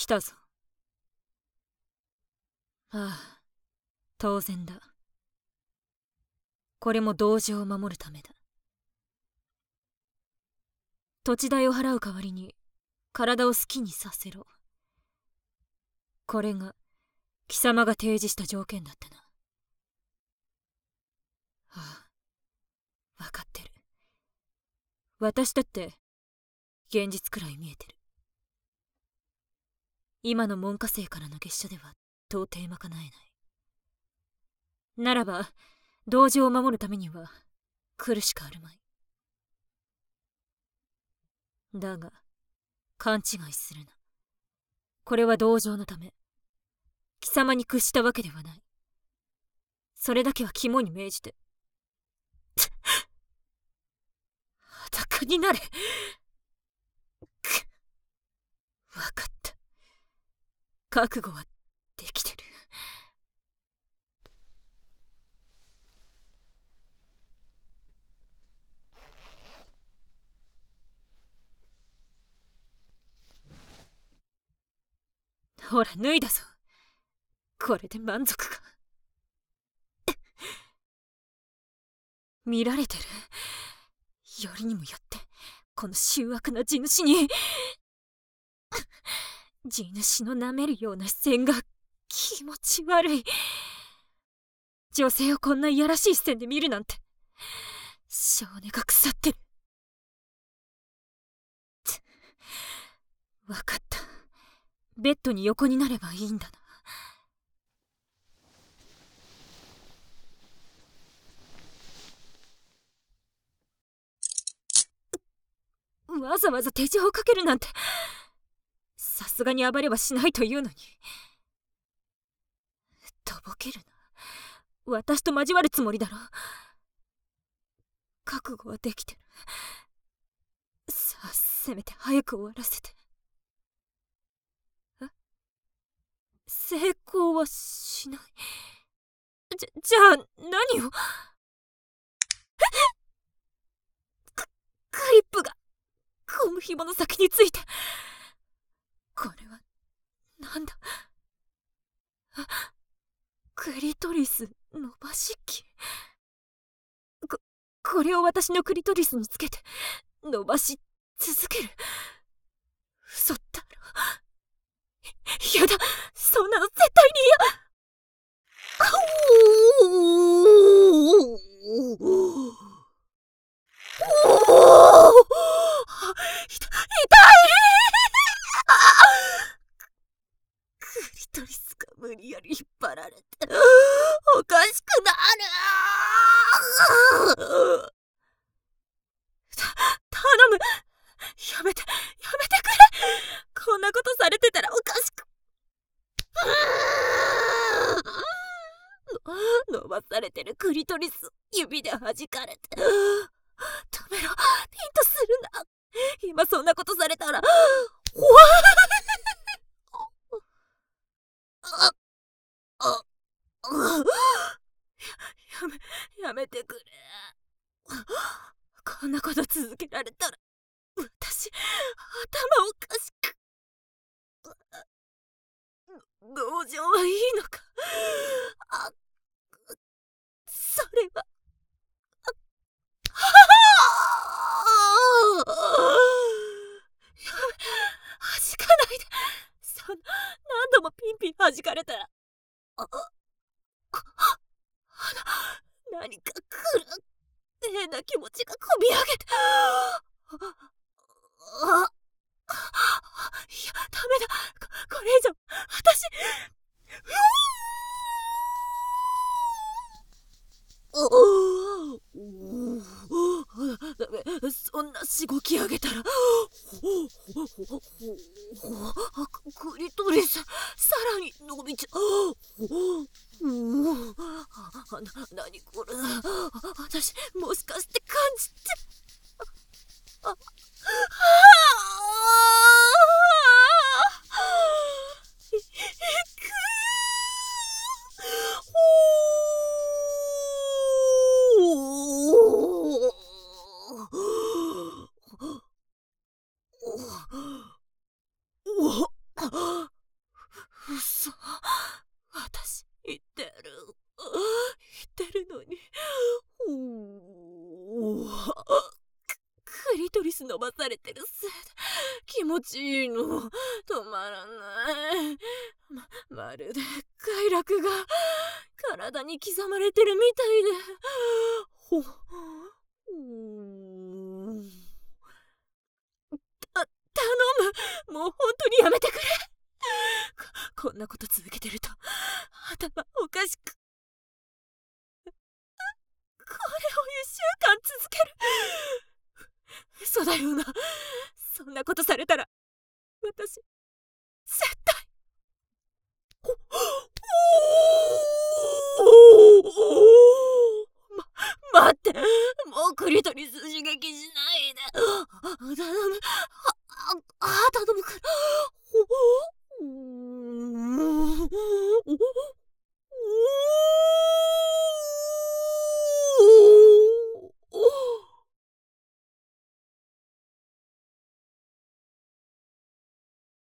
たぞ。ああ、当然だ。これも同情を守るためだ。土地代を払う代わりに体を好きにさせろ。これが貴様が提示した条件だったな。ああ、分かってる。私だって現実くらい見えてる。今の門下生からの月謝では到底賄えない。ならば同情を守るためには来るしかあるまい。だが勘違いするな。これは同情のため、貴様に屈したわけではない。それだけは肝に銘じて。裸になれ。分かった。覚悟はできてる。ほら脱いだぞ。これで満足か。見られてる。よりにもよってこの醜悪な地主に。地主の舐めるような視線が気持ち悪い。女性をこんないやらしい視線で見るなんて性根が腐ってる。分かった。ベッドに横になればいいんだな。わざわざ手錠をかけるなんて。さすがに暴れはしないというのに。とぼけるな。私と交わるつもりだろ。覚悟はできてる。さあ、せめて早く終わらせて。成功はしない。じゃあ何を。クリップがゴム紐の先について。これはなんだ。クリトリス伸ばし器。これを私のクリトリスにつけて伸ばし続ける。嘘だろ。やだ、そんなの絶対に痛い。クリトリスが無理やり引っ張られておかしくなる。頼む、やめてくれ。こんなことされてたらおかしく。伸ばされてるクリトリス指で弾かれて。止めろ、ピンとするな。今そんなことされたらやめてくれ。こんなこと続けられたら私頭おかしく。同情はいいのか。それは弾かないで。何度もピンピン弾かれたら何か来る。変な気持ちがこみ上げて。いや、ダメだ。これ以上私。そんなしごき上げたらクリトリスさらに伸びちゃう。何これ。私もしかして感じて。 ス伸ばされてるせいで気持ちいいの。止まらない。まるで快楽が体に刻まれてるみたいで。ほ頼む、もう本当にやめてくれ。こんなこと続けてると頭おかしく。これを1週間続ける。嘘だよな。そんなことされたら私絶対。待って、もうクリトリス刺激しないで。頼む。頼むから